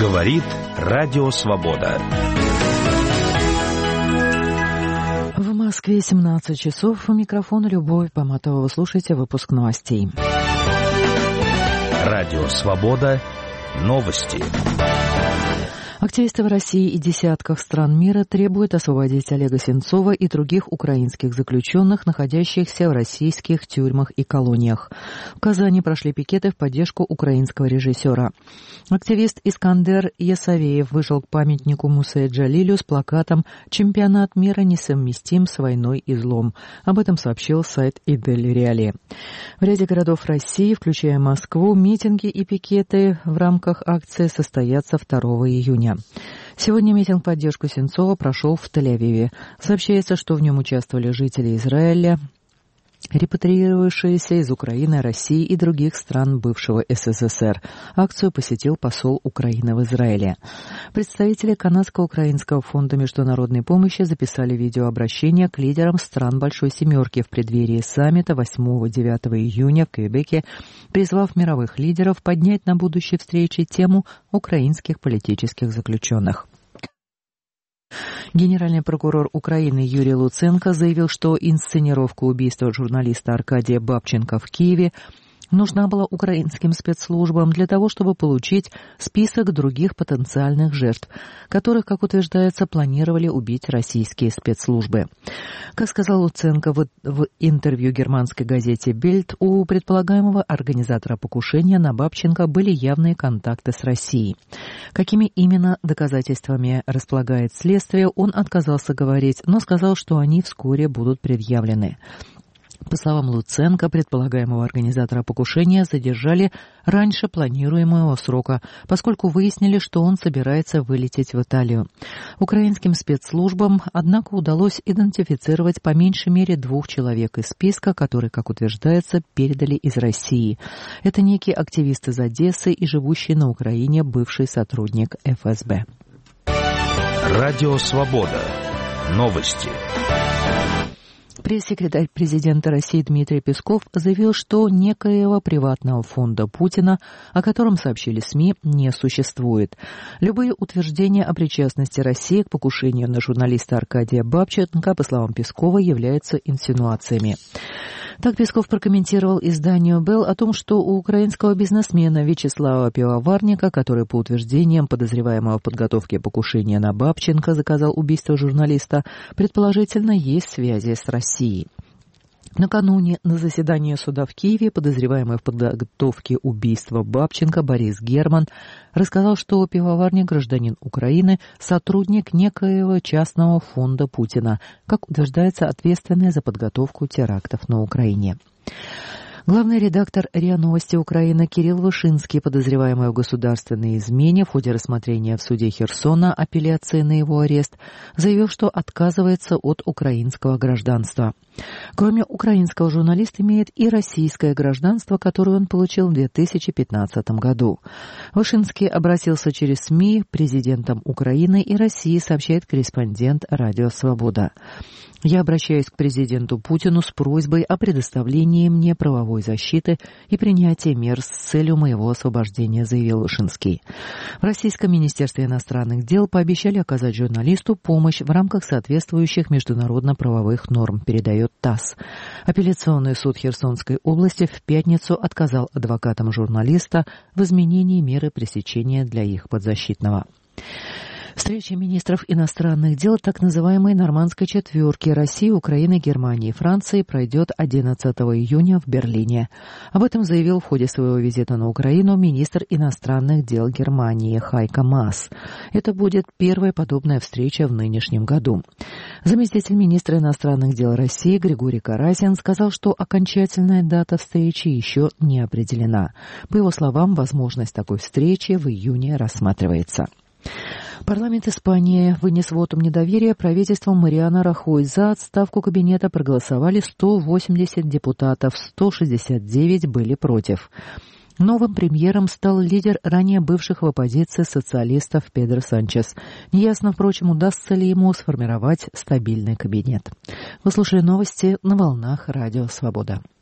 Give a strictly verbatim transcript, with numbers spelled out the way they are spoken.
Говорит Радио Свобода. В Москве семнадцать часов. У микрофона Любовь Поматова. Вы слушаете выпуск новостей. Радио Свобода. Новости. Активисты в России и десятках стран мира требуют освободить Олега Сенцова и других украинских заключенных, находящихся в российских тюрьмах и колониях. В Казани прошли пикеты в поддержку украинского режиссера. Активист Искандер Ясавеев вышел к памятнику Мусе Джалилю с плакатом «Чемпионат мира несовместим с войной и злом». Об этом сообщил сайт Идель Реали. В ряде городов России, включая Москву, митинги и пикеты в рамках акции состоятся второго июня. Сегодня митинг в поддержку Сенцова прошел в Тель-Авиве. Сообщается, что в нем участвовали жители Израиля, репатриировавшиеся из Украины, России и других стран бывшего СССР. Акцию посетил посол Украины в Израиле. Представители Канадско-Украинского фонда международной помощи записали видеообращение к лидерам стран Большой Семерки в преддверии саммита восьмого-девятого июня в Квебеке, призвав мировых лидеров поднять на будущей встрече тему украинских политических заключенных. Генеральный прокурор Украины Юрий Луценко заявил, что инсценировка убийства журналиста Аркадия Бабченко в Киеве нужна была украинским спецслужбам для того, чтобы получить список других потенциальных жертв, которых, как утверждается, планировали убить российские спецслужбы. Как сказал Луценко в, в интервью германской газете «Бильд», у предполагаемого организатора покушения на Бабченко были явные контакты с Россией. Какими именно доказательствами располагает следствие, он отказался говорить, но сказал, что они вскоре будут предъявлены. По словам Луценко, предполагаемого организатора покушения задержали раньше планируемого срока, поскольку выяснили, что он собирается вылететь в Италию. Украинским спецслужбам, однако, удалось идентифицировать по меньшей мере двух человек из списка, которые, как утверждается, передали из России. Это некий активист из Одессы и живущий на Украине бывший сотрудник эф эс бэ. Радио Свобода. Новости. Пресс-секретарь президента России Дмитрий Песков заявил, что некоего приватного фонда Путина, о котором сообщили СМИ, не существует. Любые утверждения о причастности России к покушению на журналиста Аркадия Бабченко, по словам Пескова, являются инсинуациями. Так Песков прокомментировал изданию «Белл» о том, что у украинского бизнесмена Вячеслава Пивоварника, который по утверждениям подозреваемого в подготовке покушения на Бабченко заказал убийство журналиста, предположительно есть связи с Россией. Накануне на заседании суда в Киеве подозреваемый в подготовке убийства Бабченко Борис Герман рассказал, что Пивоварник, гражданин Украины, сотрудник некоего частного фонда Путина, как утверждается, ответственный за подготовку терактов на Украине. Главный редактор РИА Новости Украины Кирилл Вышинский, подозреваемый в государственной измене, в ходе рассмотрения в суде Херсона апелляции на его арест, заявил, что отказывается от украинского гражданства. Кроме украинского, журналист имеет и российское гражданство, которое он получил в две тысячи пятнадцатом году. Вышинский обратился через СМИ президентам Украины и России, сообщает корреспондент Радио Свобода. «Я обращаюсь к президенту Путину с просьбой о предоставлении мне правовой защиты и принятии мер с целью моего освобождения», заявил Вышинский. В Российском министерстве иностранных дел пообещали оказать журналисту помощь в рамках соответствующих международно-правовых норм, передает ТАСС. Апелляционный суд Херсонской области в пятницу отказал адвокатам журналиста в изменении меры пресечения для их подзащитного. Встреча министров иностранных дел так называемой «Нормандской четверки» России, Украины, Германии и Франции пройдет одиннадцатого июня в Берлине. Об этом заявил в ходе своего визита на Украину министр иностранных дел Германии Хайко Маас. Это будет первая подобная встреча в нынешнем году. Заместитель министра иностранных дел России Григорий Карасин сказал, что окончательная дата встречи еще не определена. По его словам, возможность такой встречи в июне рассматривается. Парламент Испании вынес вотум недоверия правительству Мариано Рахой. За отставку кабинета проголосовали сто восемьдесят депутатов, сто шестьдесят девять были против. Новым премьером стал лидер ранее бывших в оппозиции социалистов Педро Санчес. Неясно, впрочем, удастся ли ему сформировать стабильный кабинет. Вы слушали новости на волнах Радио Свобода.